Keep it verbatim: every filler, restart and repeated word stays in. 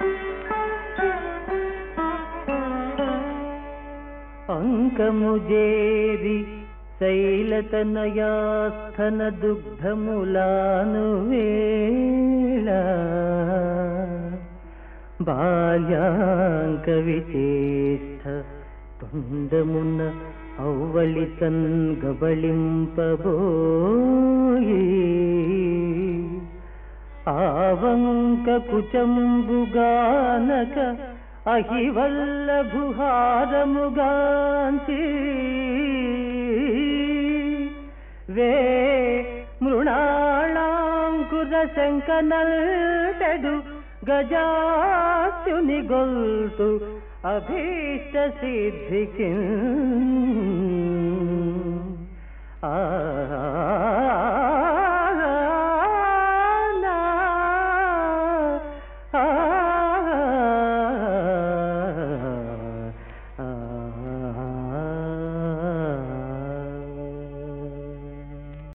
అంకముజేరి శైలతనయాస్థన దుగ్ధములాను వేళ బాల్యాంక విచేష్ట తొండమున ఔవళితన్ గబళింపబోయి ఆవంక కుచంబుగానక అహివల్లభుహారముగాంచి వే మృణాళాంకుర శంకనల్టెడు గజాస్యుని గొల్తు అభీష్ట సిద్ధికి ఆ